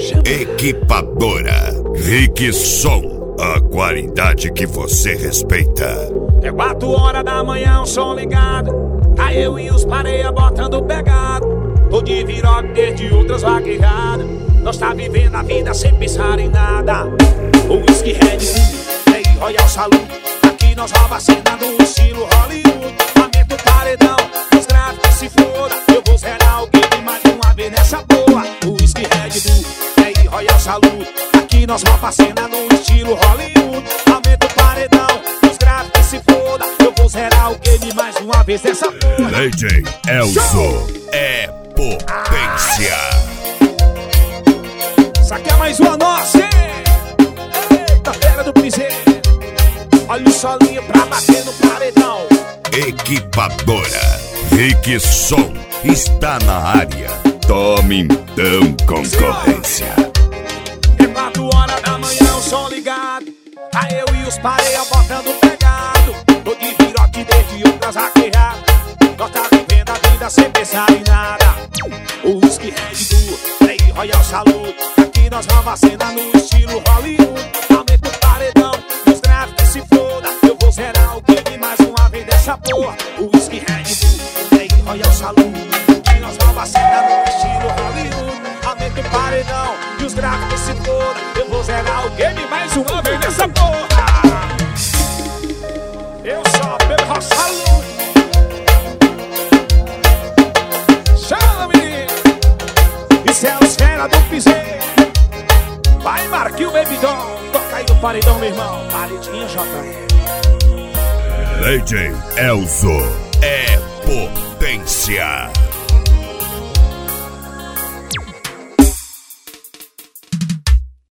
Equipadora Rickson, a qualidade que você respeita. É 4 horas da manhã, o som ligado. Tá eu e os pareia botando pegado. Tô de viroque desde outras vaquejadas. Nós tá vivendo a vida sem pensar em nada. O whisky Red Bull, Rei Royal Salute. Aqui nós rouba a cena no estilo Hollywood. Aumenta o paredão, os gráficos se foda. Eu vou zerar o game mais uma vez nessa boa. O whisky Red Bull, Rei Royal Salute. Aqui nós rouba a cena no estilo Hollywood. Aumenta o paredão, os gráficos se foda. Eu vou zerar o game mais uma vez nessa porra. DJ Elzo é potência. Isso aqui é mais uma nossa, hein? Eita, fera do piseiro. Olha o solinho pra bater no paredão. Equipadora Rickson está na área. Tome então concorrência. É 4 horas da manhã, o som ligado. Tá eu e os pareia botando pegado. Tô de viroque desde outras vaquejadas. Nós tá vivendo a vida sem pensar em nada. O whisky Red Bull, Rei Royal Salute. Aqui nós vamos a cena no estilo Hollywood. Aumenta o paredão, os gráficos se foda. Eu vou zerar o game mais uma vez dessa porra. O whisky Red Bull, Rei Royal Salute. Aqui nós vamos a cena no estilo Hollywood. Aumenta o paredão e os gráficos se foda. Eu vou zerar o game mais uma vez dessa porra. Eu sou pelo Royal Salute. Chama, menino. Isso é os fera do piseiro. Vai, Marquinhos, Baby Doll. Toca aí no paredão, meu irmão. Paredinha, JR. DJ Elzo é potência.